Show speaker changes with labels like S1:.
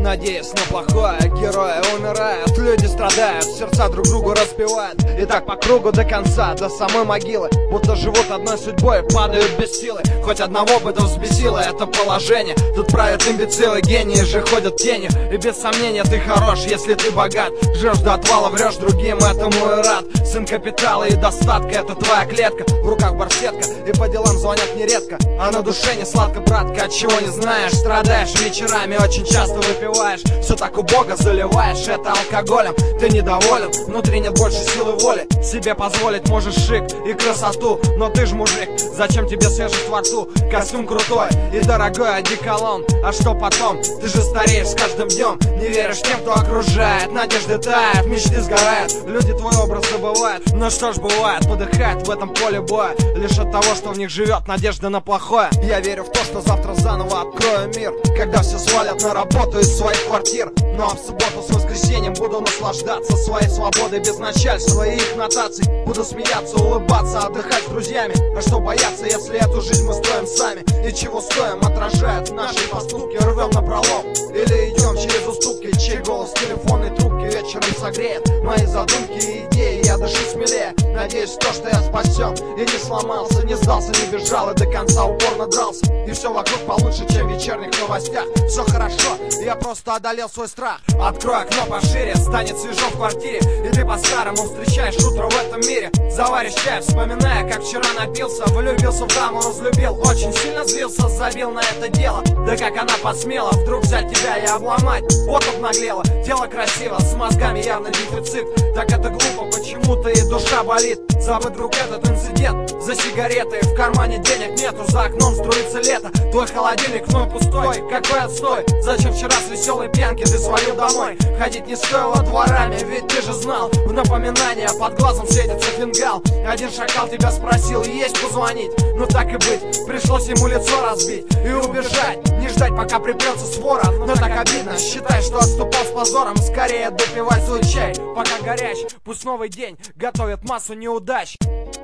S1: надеясь на плохое. Герои умирают, люди страдают, сердца друг другу разбивают. И так по кругу до конца, до самой могилы. Будто живут одной судьбой, падают без силы. Хоть одного бы да взбесило это положение. Тут правят имбецилы, гении же ходят тенью. И без сомнения ты хорош, если ты богат. Жрешь до отвала, врешь другим, этому и рад. Сын капитала и достатка, это твоя клетка. В руках барсетка, и по делам звонят нередко. А на душе не сладко, братка, от чего не знаешь. Страдаешь вечерами, очень часто выпиваешь. Все так убого заливаешь, это алкоголем. Ты недоволен, внутри нет больше силы воли. Себе позволить можешь шик и красоту, но ты ж мужик, зачем тебе свежесть во рту? Костюм крутой и дорогой одеколон. А что потом? Ты же стареешь с каждым днем. Не веришь тем, кто окружает. Надежды тают, мечты сгорают. Люди твой образ забывают. Но что ж бывает, подыхает в этом поле боя. Лишь от того, что в них живет надежда на плохое. Я верю в то, что завтра заново открою мир, когда все свалят на работу из своих квартир. Ну а в субботу с воскресеньем буду наслаждаться своей свободой без начальства и их нотаций. Буду смеяться, улыбаться, отдыхать с друзьями. А что бояться, если эту жизнь мы строим сами? И чего стоим, отражают наши поступки. Рвем напролом или идем через уступки. Чей голос в телефонной трубке вечером согреет мои задумки и идеи. Я дышу смелее, надеюсь в то, что я спасен. И не сломался, не сдался, не бежал и до конца упорно дрался. И все вокруг получше, чем в вечерних новостях. Все хорошо, я просто одолел свой страх. Открой окно пошире, станет свежо в квартире. И ты по-старому встречаешь утро в этом мире. Заваришь чай, вспоминая, как вчера напился. Влюбился в даму, разлюбил, очень сильно злился, забил на это дело. Да как она посмела вдруг взять тебя и обломать. Вот обнаглела, тело красиво, с мозгами явно дефицит. Так это глупо, почему-то и душа болит. Забыть вдруг этот инцидент за сигареты. В кармане денег нету, за окном струится лето. Твой холодильник вновь пустой, какой отстой. Зачем вчера с веселой пьянки ты свалил домой? Ходить не стоило дворами, ведь ты же знал. В напоминание под глазом светится фингал. Один шакал тебя спросил, есть позвонить? Ну так и быть, пришлось ему лицо разбить и убежать. Не ждать, пока припрется свора, но так обидно. Считай, что отступал с позором. Скорее допивай свой чай, пока горяч. Пусть новый день готовит массу неудач.